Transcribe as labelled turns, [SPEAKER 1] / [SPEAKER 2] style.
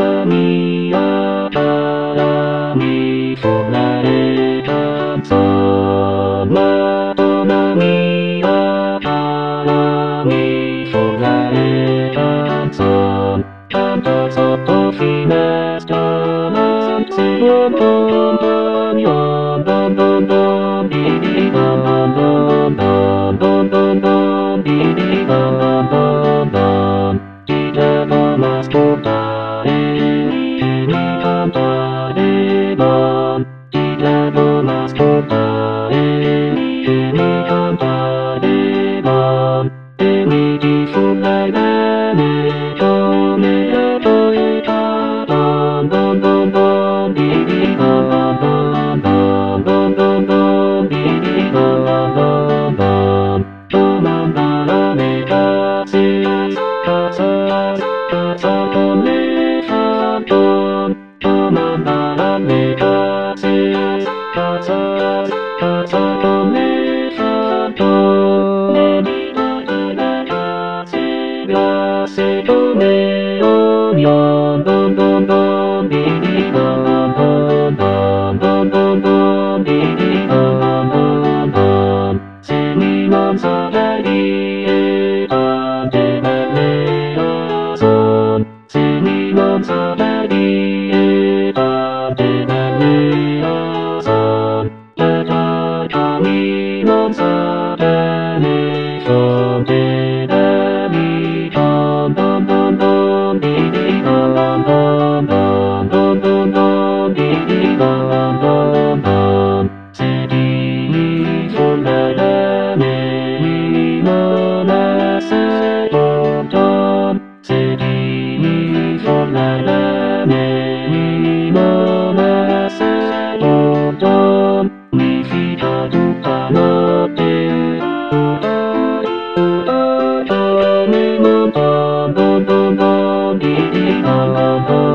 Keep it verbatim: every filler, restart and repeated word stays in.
[SPEAKER 1] 波やからにそられたさまと波やからにそられたさただそっとひねしたなんつよどんどんよんどんどんどんビビどんどんどんどんどんどんどんビビどんどんどんどん自宅マスコタへ君頑張れば自宅マスコタへ君頑張れば君にそられねとめがとえたどんどんどんどんビビどんどんどんどんどんどんどんビビどんどんどんどんどまんばらめかせかさかさとめさとどまんばらめかせかさかさとめさと涙になかせがせとめよんよんどんどんどんビビどんどんどんどんどんどんビビどんどんどんどんセミのさらりえたでまれよそんセミのさらりえたでまれよそんやだ神のさられそでなりどんどんどんどんビビどんどんどんどんどんどんどんビビどんどんどんどんせきにそららねみのなさどんどんせきにそららねみのなさどんどんみひたとかのてうどいうどいどめもどんどんどんどんビビどんどんどん